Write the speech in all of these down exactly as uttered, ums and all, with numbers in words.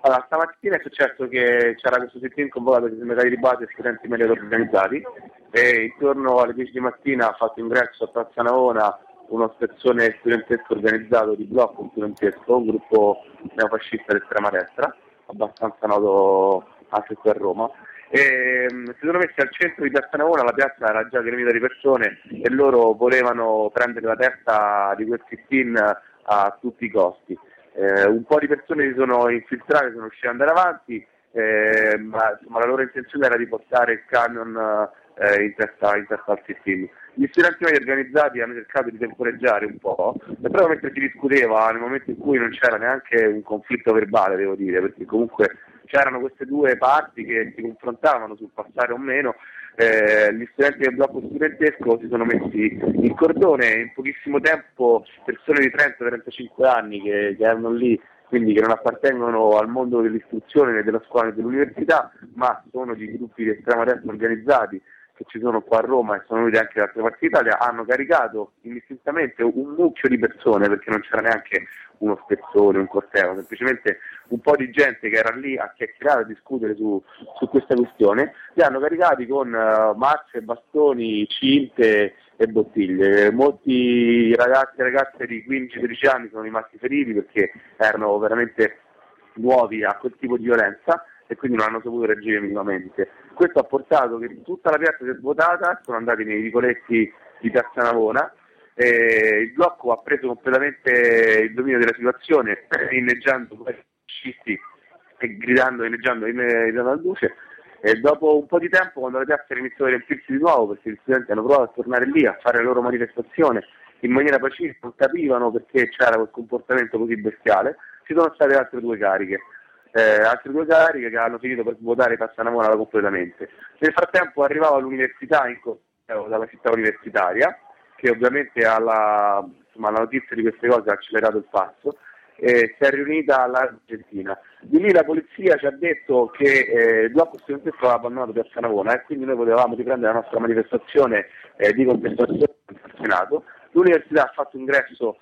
Allora, stamattina è successo che c'era questo sit-in convocato dai sindacati di base e studenti media organizzati e intorno alle dieci di mattina ha fatto ingresso a Piazza Navona uno spezzone studentesco organizzato di blocco studentesco, un gruppo neofascista d'estrema destra, abbastanza noto anche qui a Roma. E um, si sono messi al centro di Piazza Navona, la piazza era già gremita di persone e loro volevano prendere la testa di quel sit-in a tutti i costi. Eh, un po' di persone si sono infiltrate, sono riuscite ad andare avanti, eh, ma insomma, la loro intenzione era di portare il camion eh, in testa, in testa al sit-in. Gli studenti media organizzati hanno cercato di temporeggiare un po', e proprio mentre si discuteva, nel momento in cui non c'era neanche un conflitto verbale, devo dire, perché comunque c'erano queste due parti che si confrontavano sul passare o meno. Eh, gli studenti del blocco studentesco si sono messi in cordone e in pochissimo tempo persone di trenta trentacinque anni che, che erano lì, quindi che non appartengono al mondo dell'istruzione né della scuola né dell'università, ma sono di gruppi di estrema destra organizzati che ci sono qua a Roma e sono venuti anche da altre parti d'Italia, hanno caricato indistintamente un mucchio di persone, perché non c'era neanche uno spezzone, un corteo, semplicemente un po' di gente che era lì a chiacchierare, a discutere su, su questa questione, li hanno caricati con uh, mazze, bastoni, cinte e bottiglie. Molti ragazzi e ragazze di quindici tredici anni sono rimasti feriti perché erano veramente nuovi a quel tipo di violenza e quindi non hanno saputo reagire minimamente. Questo ha portato che tutta la piazza si è svuotata, sono andati nei vicoletti di Piazza Navona, e il blocco ha preso completamente il dominio della situazione, inneggiando i fascisti e gridando, inneggiando in alla luce. E dopo un po' di tempo, quando la piazza iniziò a riempirsi di nuovo, perché gli studenti hanno provato a tornare lì a fare la loro manifestazione in maniera pacifica, non capivano perché c'era quel comportamento così bestiale, ci sono state altre due cariche. Eh, altre due cariche che hanno finito per svuotare Piazza Navona completamente. Nel frattempo arrivava l'università in corteo dalla città universitaria, che ovviamente alla, insomma, alla notizia di queste cose ha accelerato il passo, e si è riunita all'Argentina. Di lì la polizia ci ha detto che eh, il blocco studentesco aveva abbandonato Piazza Navona e quindi noi potevamo riprendere la nostra manifestazione eh, di contestazione al Senato. L'università ha fatto ingresso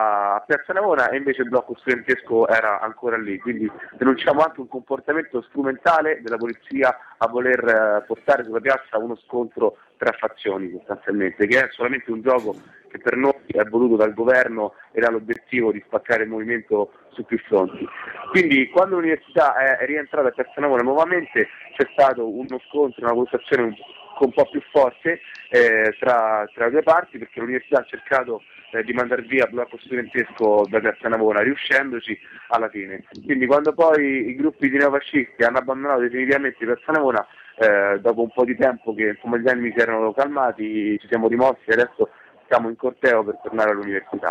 a Piazza Navona e invece il blocco studentesco era ancora lì, quindi denunciamo anche un comportamento strumentale della polizia a voler eh, portare sulla piazza uno scontro tra fazioni sostanzialmente, che è solamente un gioco che per noi è voluto dal governo e ha l'obiettivo di spaccare il movimento su più fronti. Quindi quando l'università è rientrata a Piazza Navona nuovamente c'è stato uno scontro, una valutazione un, un po' più forte eh, tra, tra le due parti, perché l'università ha cercato eh, di mandare via il blocco studentesco da Piazza Navona, riuscendoci alla fine. Quindi quando poi i gruppi di neofascisti hanno abbandonato definitivamente Piazza Navona, eh, dopo un po' di tempo che insomma gli animi si erano calmati, ci siamo rimossi e adesso siamo in corteo per tornare all'università.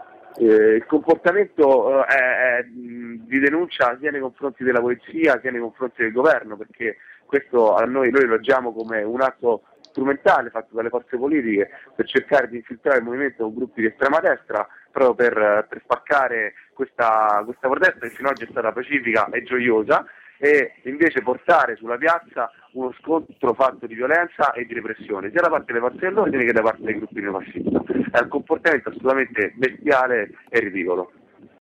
Eh, il comportamento eh, è, è di denuncia sia nei confronti della polizia sia nei confronti del governo, perché questo a noi, noi lo leggiamo come un atto strumentale fatto dalle forze politiche per cercare di infiltrare il movimento con gruppi di estrema destra, proprio per, per spaccare questa, questa protesta che fino ad oggi è stata pacifica e gioiosa, e invece portare sulla piazza uno scontro fatto di violenza e di repressione, sia da parte delle forze dell'ordine che da parte dei gruppi neofascisti. È un comportamento assolutamente bestiale e ridicolo.